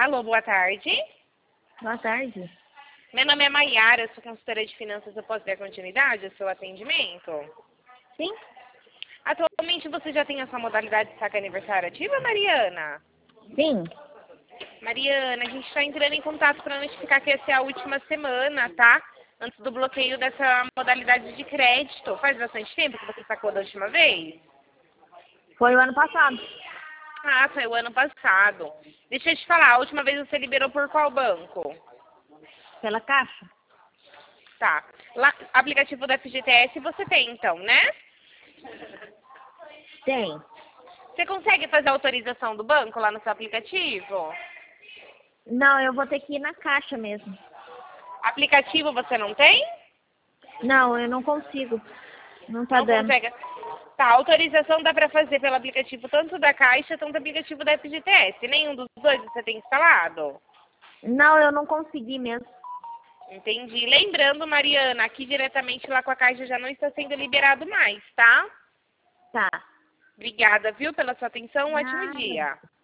Alô, boa tarde. Boa tarde. Meu nome é Maiara, sou consultora de finanças. Eu posso dar continuidade ao seu atendimento? Sim? Atualmente você já tem a sua modalidade de saque aniversário ativa, Mariana? Sim. Mariana, a gente está entrando em contato para notificar que essa é a última semana, tá? Antes do bloqueio dessa modalidade de crédito. Faz bastante tempo que você sacou da última vez? Foi o ano passado. Ah, foi o ano passado. Deixa eu te falar, a última vez você liberou por qual banco? Pela Caixa? Tá. Lá, aplicativo da FGTS você tem então, né? Tem. Você consegue fazer a autorização do banco lá no seu aplicativo? Não, eu vou ter que ir na Caixa mesmo. Aplicativo você não tem? Não, eu não consigo. Não tá Não dando. consegue. Tá, a autorização dá pra fazer pelo aplicativo tanto da Caixa, tanto do aplicativo da FGTS. Nenhum dos dois você tem instalado? Não, eu não consegui mesmo. Entendi. Lembrando, Mariana, aqui diretamente lá com a Caixa já não está sendo liberado mais, tá? Tá. Obrigada, viu, pela sua atenção. Um ótimo Nada. dia.